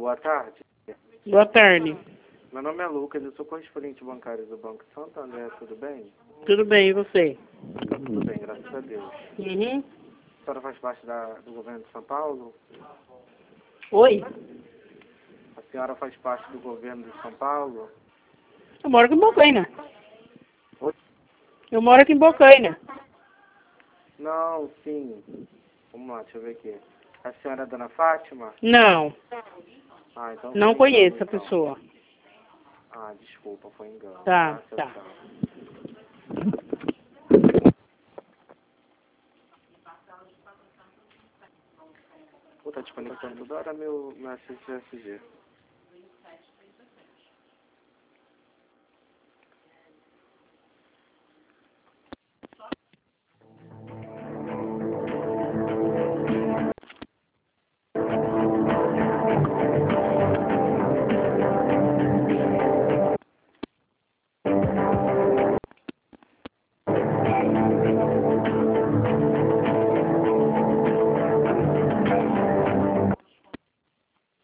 boa tarde. Boa tarde. Meu nome é Lucas, eu sou correspondente bancário do Banco Santander, tudo bem? Tudo bem, e você? Tá tudo bem, graças a Deus. Uhum. A senhora faz parte do governo de São Paulo? Oi? A senhora faz parte do governo de São Paulo? Eu moro aqui em Bocaina. Oi? Eu moro aqui em Bocaina. Não, sim. Vamos lá, deixa eu ver aqui. A senhora é a dona Fátima? Não, Ah, então não foi engano, conheço a então. pessoa. Ah, desculpa, foi engano. Tá, Tchau, tá. tchau. Pô, tá desconectando toda hora meu SSG.